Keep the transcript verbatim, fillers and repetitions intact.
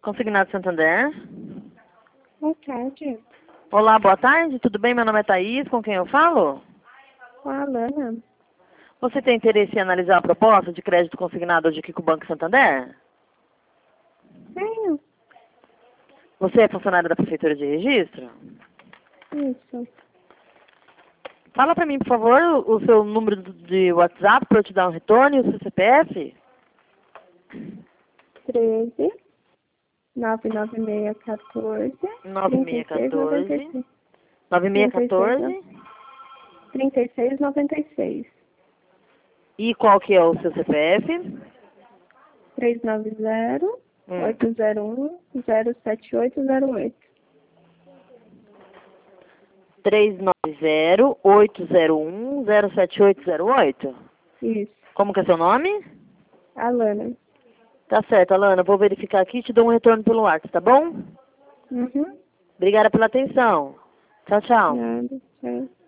Consignado Santander. Boa tarde. Olá, boa tarde, tudo bem? Meu nome é Thaís, com quem eu falo? Com a Alana. Você tem interesse em analisar a proposta de crédito consignado de Kiko Banco Santander? Tenho. Você é funcionário da Prefeitura de Registro? Isso. Fala pra mim, por favor, o o seu número de WhatsApp para eu te dar um retorno e o seu C P F? treze, nove nove seis, quatorze, trinta e seis, noventa e seis. nove seis um quatro. trinta e seis, noventa e seis. E qual que é o seu C P F? três nove zero, Hum. oito zero um, zero sete oito zero oito. três nove zero, oito zero um, zero sete oito zero oito? Isso. Como que é seu nome? Alana. Tá certo, Alana. Vou verificar aqui e te dou um retorno pelo WhatsApp, tá bom? Uhum. Obrigada pela atenção. Tchau, tchau. Nada. Tchau.